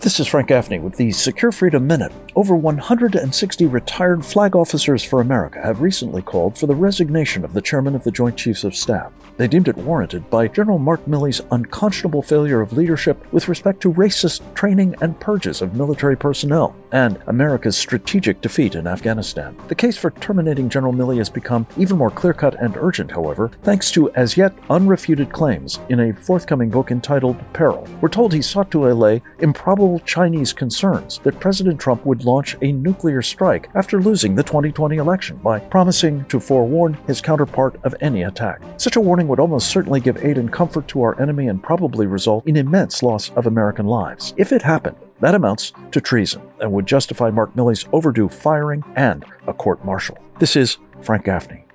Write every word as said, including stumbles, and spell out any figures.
This is Frank Gaffney with the Secure Freedom Minute. Over one hundred sixty retired Flag Officers for America have recently called for the resignation of the chairman of the Joint Chiefs of Staff. They deemed it warranted by General Mark Milley's unconscionable failure of leadership with respect to racist training and purges of military personnel, and America's strategic defeat in Afghanistan. The case for terminating General Milley has become even more clear-cut and urgent, however, thanks to as yet unrefuted claims in a forthcoming book entitled Peril. We're told he sought to allay improbable Chinese concerns that President Trump would launch a nuclear strike after losing the twenty twenty election by promising to forewarn his counterpart of any attack. Such a warning would almost certainly give aid and comfort to our enemy and probably result in immense loss of American lives. If it happened, that amounts to treason and would justify Mark Milley's overdue firing and a court-martial. This is Frank Gaffney.